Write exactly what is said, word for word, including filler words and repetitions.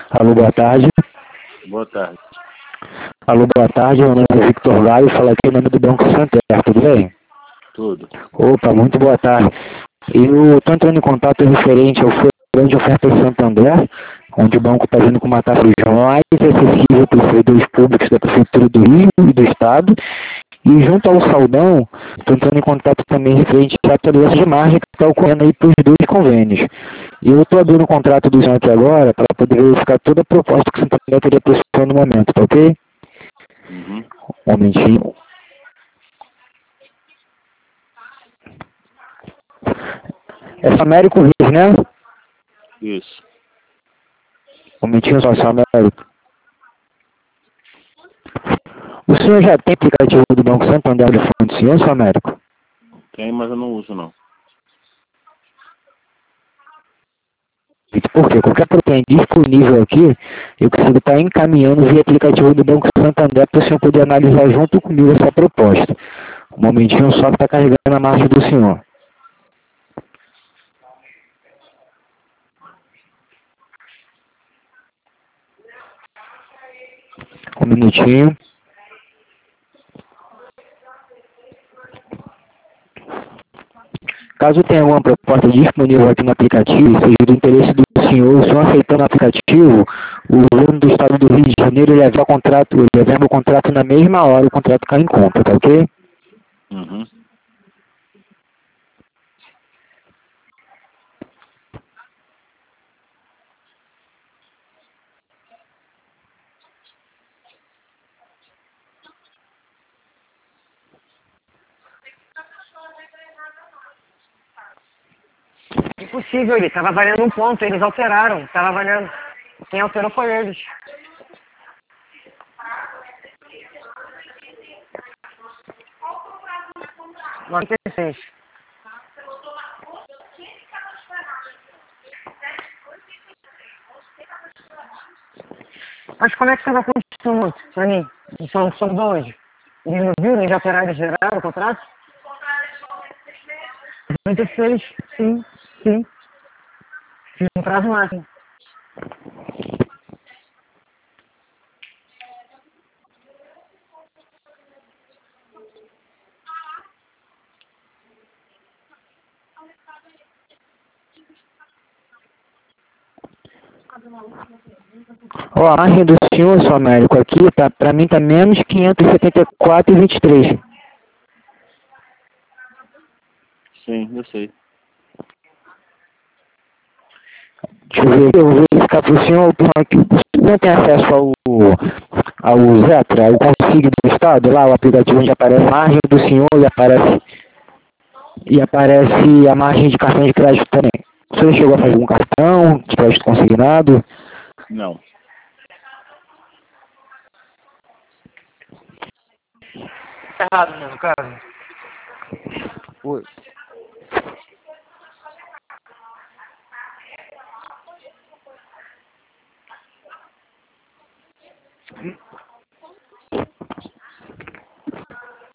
Alô, boa tarde. Boa tarde. Alô, boa tarde. Meu nome é Victor Gaio. Fala aqui em nome do Banco Santander, tudo bem? Tudo. Opa, muito boa tarde. Eu estou entrando em contato referente ao Fórum de Ofertas Santander, onde o banco está vindo com uma taxa mais acessível para os servidores públicos da Prefeitura do Rio e do Estado. E junto ao Saldão, estou entrando em contato também referente à atualização de margem que está ocorrendo aí para os dois convênios. E eu estou abrindo o contrato do senhor aqui agora para poder verificar toda a proposta que o Santander teria para o senhor no momento, tá ok? Uhum. Um momentinho. É só Américo Rios, né? Isso. Um momentinho só, só Américo. O senhor já tem aplicativo do Banco Santander no telefone do senhor, só Américo? Tem, mas eu não uso não. Porque qualquer problema disponível aqui, eu consigo estar encaminhando via aplicativo do Banco Santander para o senhor poder analisar junto comigo essa proposta. Um momentinho só que está carregando a margem do senhor. Um minutinho. Caso tenha alguma proposta disponível aqui no aplicativo, seja do interesse do senhor, o senhor aceitando o aplicativo, o governo do estado do Rio de Janeiro ele leva o contrato, ele leva o contrato na mesma hora, o contrato cai em conta, tá ok? Uhum. Impossível, ele estava valendo um ponto, eles alteraram, estava valendo. Quem alterou foi eles. noventa e seis. Mas como é que estava acontecendo pra mim? São, são de onde? Eles não viram, eles alteraram, eles geraram o contrato? noventa e seis, sim, sim. Fiz um prazo máximo. Ó, a margem do senhor, seu Américo, aqui, tá, pra mim tá menos quinhentos e setenta e quatro e vinte e três. Sim, eu sei. Deixa eu ver, eu vou verificar pro senhor, aqui, o senhor tem acesso ao, ao Zetra, ao Consig do Estado, lá o aplicativo onde aparece a margem do senhor e aparece, e aparece a margem de cartão de crédito também. O senhor chegou a fazer um cartão de crédito consignado? Não. Tá errado, né, no caso? Oi.